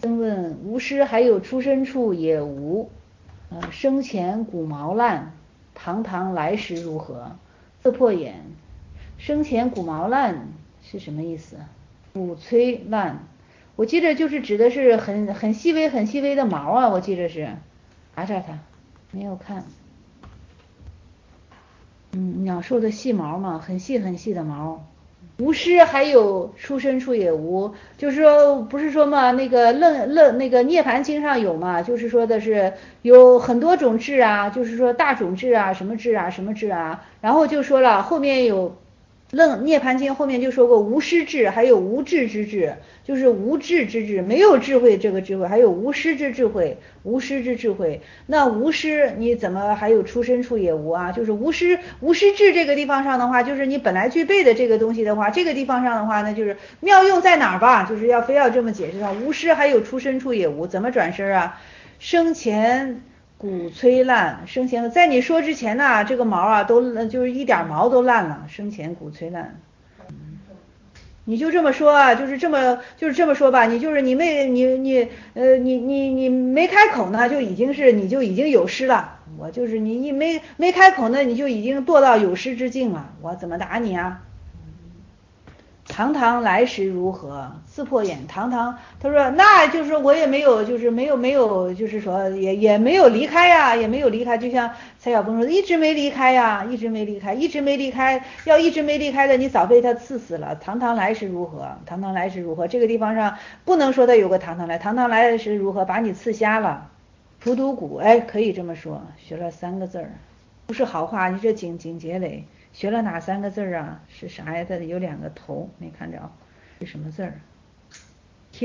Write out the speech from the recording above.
曾问无师还有出身处也无，生前骨毛烂，堂堂来时如何？刺破眼。生前骨毛烂是什么意思？骨摧烂，我记得就是指的是很细微很细微的毛啊，我记得是。查查它，没有看。鸟兽的细毛嘛，很细很细的毛。无师还有出身处也无，就是说不是说嘛，那个那个涅盘经上有嘛，就是说的是有很多种智啊，就是说大种智啊，什么智啊，什么智啊，然后就说了后面有涅盘经后面就说过无师智，还有无智之智，就是无智之智，没有智慧这个智慧，还有无师之智慧，无师之智慧。那无师你怎么还有出身处也无啊？就是无师智这个地方上的话，就是你本来具备的这个东西的话，这个地方上的话，那就是妙用在哪儿吧？就是要非要这么解释的，无师还有出身处也无，怎么转身啊？生前骨摧烂，生前在你说之前呢，这个毛啊都就是一点毛都烂了，生前骨摧烂。你就这么说啊，就是这么说吧，你就是你没你没开口呢，你就已经有失了。我就是你一没开口呢，你就已经堕到有失之境了。我怎么打你啊？堂堂来时如何？刺破眼。堂堂，他说那就是说我也没有，就是没有，就是说也没有离开呀，也没有离开。就像蔡晓峰说的，一直没离开呀，一直没离开，一直没离开。要一直没离开的，你早被他刺死了。堂堂来时如何？堂堂来时如何？这个地方上不能说他有个堂堂来，堂堂来时如何？把你刺瞎了。除毒骨，哎，可以这么说，学了3个字儿，不是好话。你这紧结尾。学了哪3个字啊？是啥呀？它有2个头，没看着，是什么字儿？